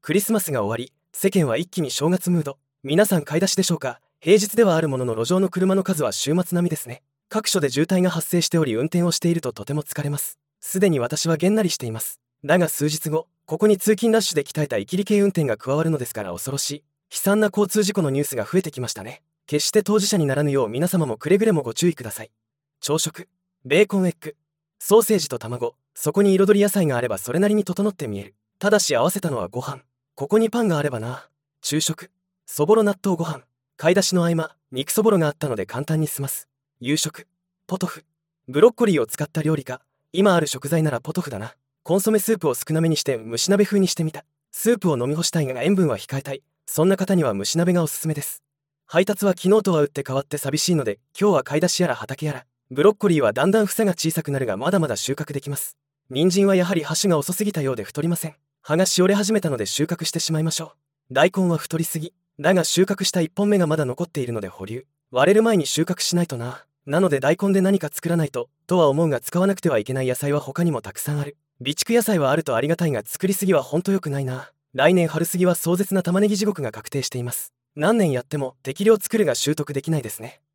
クリスマスが終わり、世間は一気に正月ムード。皆さん買い出しでしょうか。平日ではあるものの路上の車の数は週末並みですね。各所で渋滞が発生しており、運転をしているととても疲れます。すでに私はげんなりしています。だが数日後、ここに通勤ラッシュで鍛えたイキリ系運転が加わるのですから恐ろしい。悲惨な交通事故のニュースが増えてきましたね。決して当事者にならぬよう皆様もくれぐれもご注意ください。朝食、ベーコンエッグ、ソーセージと卵、そこに彩り野菜があればそれなりに整って見える。ただし合わせたのはご飯。ここにパンがあればな。昼食、そぼろ納豆ご飯。買い出しの合間、肉そぼろがあったので簡単に済ます。夕食、ポトフ、ブロッコリーを使った料理か。今ある食材ならポトフだな。コンソメスープを少なめにして蒸し鍋風にしてみた。スープを飲み干したいが塩分は控えたい。そんな方には蒸し鍋がおすすめです。配達は昨日とは打って変わって寂しいので、今日は買い出しやら畑やら。ブロッコリーはだんだん房が小さくなるがまだまだ収穫できます。人参はやはり箸が遅すぎたようで太りません。葉がしおれ始めたので収穫してしまいましょう。大根は太りすぎ。だが収穫した1本目がまだ残っているので保留。割れる前に収穫しないとな。なので大根で何か作らないとは思うが、使わなくてはいけない野菜は他にもたくさんある。備蓄野菜はあるとありがたいが、作りすぎはほんと良くないな。来年春過ぎは壮絶な玉ねぎ地獄が確定しています。何年やっても適量作るが習得できないですね。